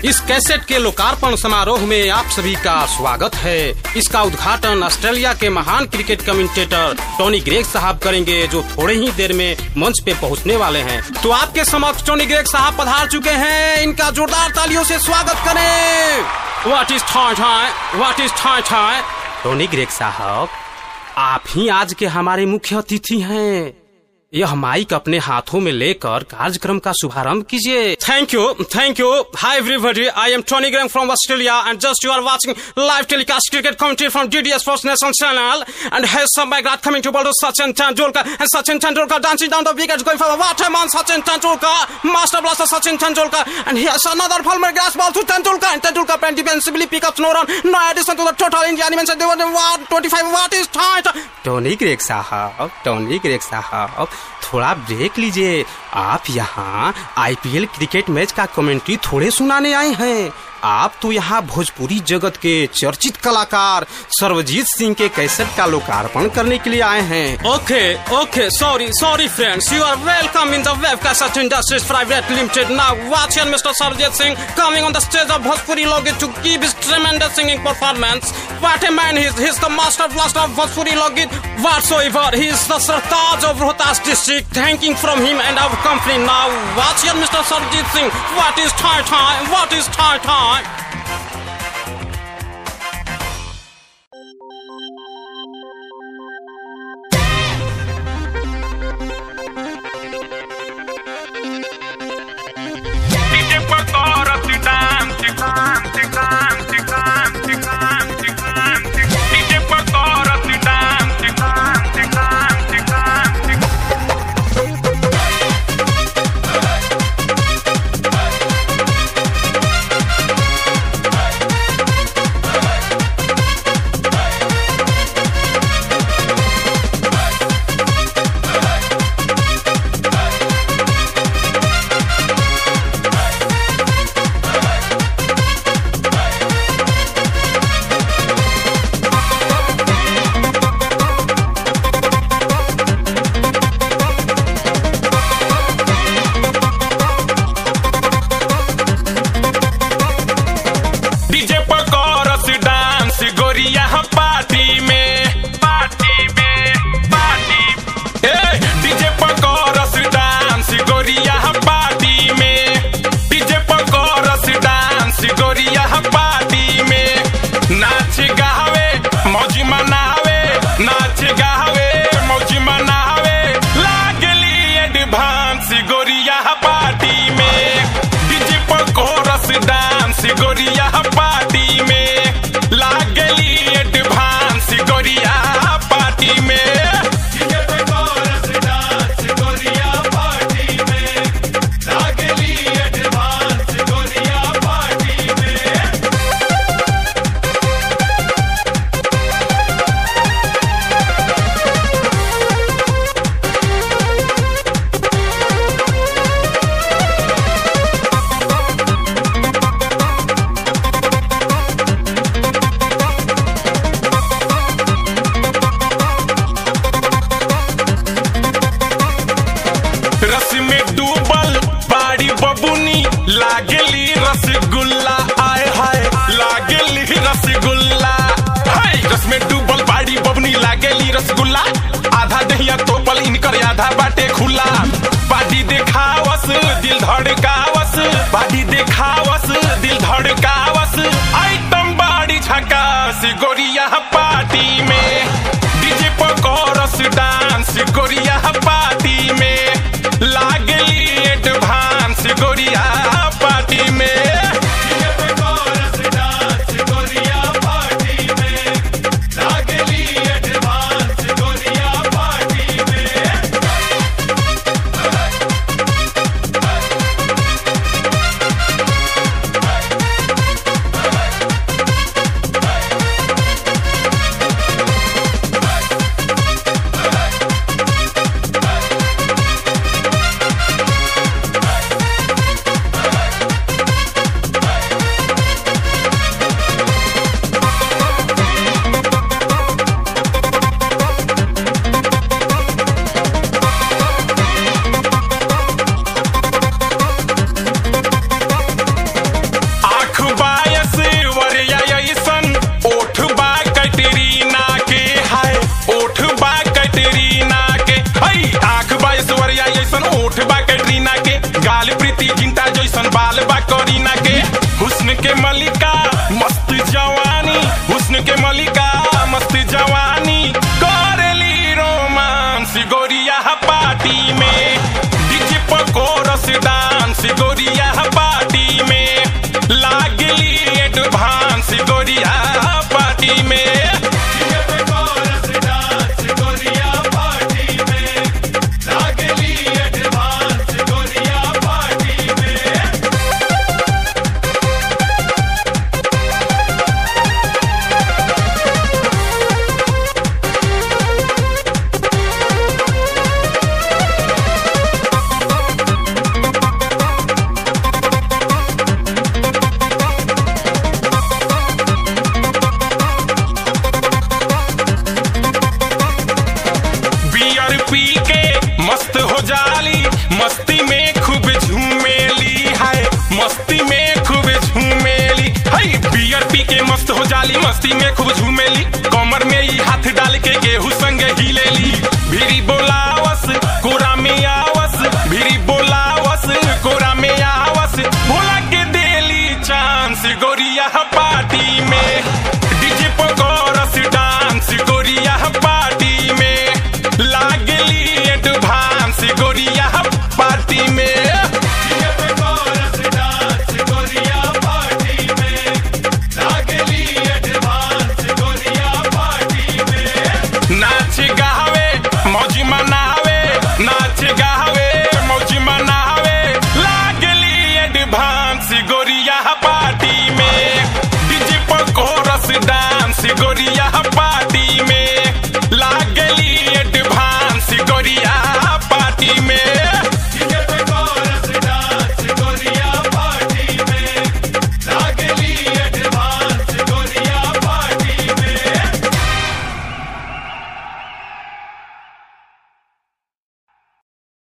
इस cassette के लोकार्पण समारोह में आप सभी का स्वागत है। इसका उद्घाटन ऑस्ट्रेलिया के महान क्रिकेट कमेंटेटर टोनी ग्रेग साहब करेंगे, जो थोड़े ही देर में मंच पे पहुंचने वाले हैं। तो आपके समक्ष टोनी ग्रेग साहब पधार चुके हैं, इनका जोरदार तालियों से स्वागत करें। What is time Tony Greig साहब, आप ही आज के हमारे मुख्य अतिथि हैं। यह माइक अपने हाथों में लेकर कार्यक्रम का शुभारंभ कीजिए। Thank you. Hi everybody, I am Tony Greig from Australia and just you are watching live telecast cricket commentary from DDS Sports National Channel and here's some background coming to ball to Sachin Tendulkar and Sachin Tendulkar dancing down the wickets going for the waterman Sachin Tendulkar, master blaster Sachin Tendulkar, and here's another Palmer grass ball to Tendulkar and Tendulkar pen defensively pick up no run, no addition to the total India animation they were 125. What is time? Tony Greig साहब थोड़ा break लीजिए। आप यहाँ IPL cricket match का commentary थोड़े सुनाने आए हैं। आप तो यहाँ भोजपुरी जगत के चर्चित कलाकार सर्वजीत सिंह के कैसेट का लोकार्पण करने के लिए आए हैं। Okay, sorry friends, you are welcome in the web cassette industries private limited. Now watch here mister Sarvjeet Singh coming on the stage of Bhojpuri लोकगीत to give his tremendous singing performance. What a man he is the master blaster of Bhojpuri लोकगीत whatsoever. He is the सरताज of Rohtas district. Thanking from him and our company. Now watch here mister Sarvjeet Singh, what is time. आधा दहिया तोपल इनकर आधा बाटे खुला। बाडी देखावस दिल धड़कावस item बाड़ी झकास गोरिया पार्टी में। डीजे पर कोरस डांस गोरिया पार्टी में। लागली एडवांस गोरिया पार्टी में। गाल प्रीति जिंता जैसन बाल बा करीना के हुस्न के मलिका मस्त जवानी हुस्न के मलिका मस्त जवानी करेली रोमांस गोरिया पार्टी में डीजे पर कोरस डांस गोरिया पार्टी में लागली एडवांस गोरिया पार्टी में पी के मस्त हो जाली मस्ती में खूब झूमेली है मस्ती में खूब झूमेली है बियर पी के मस्त हो जाली मस्ती में खूब झूमेली कमर में ही हाथ डाल के गेहूं संग हिलेली भिरी बोलावस कोरा में आवस भिरी बोलावस कोरा में आवस भोला के देली चांस गोरिया पार्टी में डीजे पर कोरस डांस गोरिया पार्टी में लागली एडवांस गोरिया पार्टी में नाच गावे मौज मनावे नाच गावे मौज मनावे लागली एडवांस गोरिया पार्टी में डीजे पर कोरस डांस गोरिया पार्टी में लागली